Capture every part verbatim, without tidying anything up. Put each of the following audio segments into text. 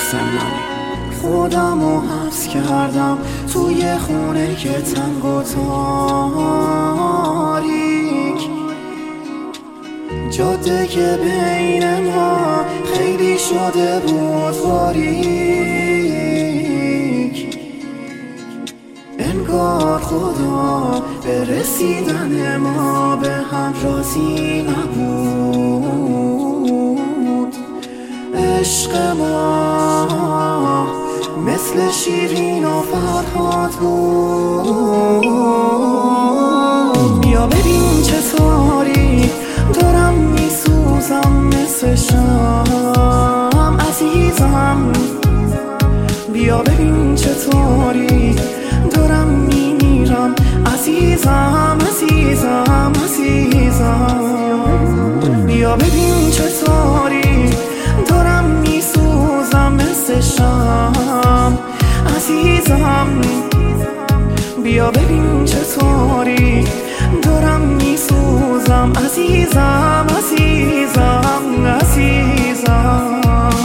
سنم خودمو حبس کردم توی خونه که تنگ و تاریک، جاده که بین ما خیلی شده بود باریک. انگار خدا به رسیدن ما به هم راضی نبود. عشق ما مثل شیرین و فرهاد بود. بیا ببین چطوری دارم میسوزم مثل شام عزیزم. بیا ببین چطوری دارم میمیرم عزیزم عزیزم عزیزم. بیا ببین چطوری دارم میسوزم مثل شام عزیزم. بیا ببین چطوری دارم میسوزم عزیزم عزیزم عزیزم.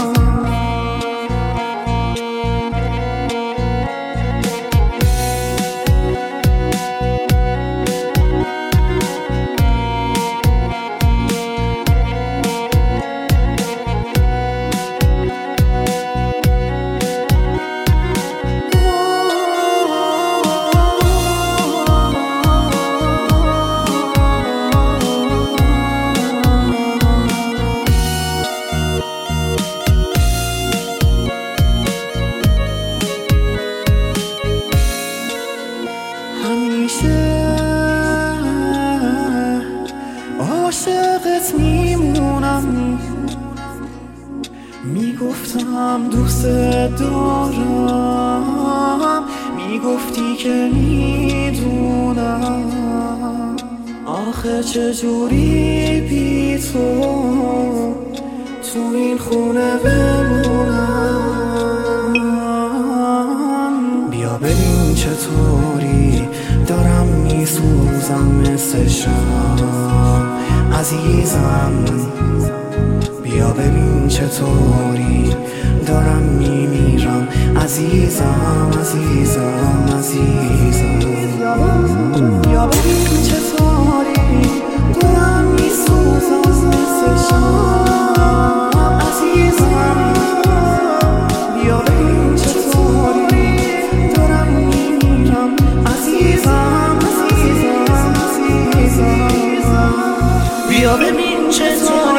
عاشقت میمونم، میگفتم دوست دارم، میگفتی که میدونم. آخه چجوری بی تو تو این خونه بمونم. بیا ببین چطوری دارم میسوزم مثل شام عزیزم. بیا ببین چطوری دارم میمیرم عزیزم عزیزم عزیزم. بیا ببین چطوری دارم میسوزم مثل شام عزیزم. بیا ببین چطوری دارم میمیرم عزیزم عزیزم عزیزم. بیا ببین چطوری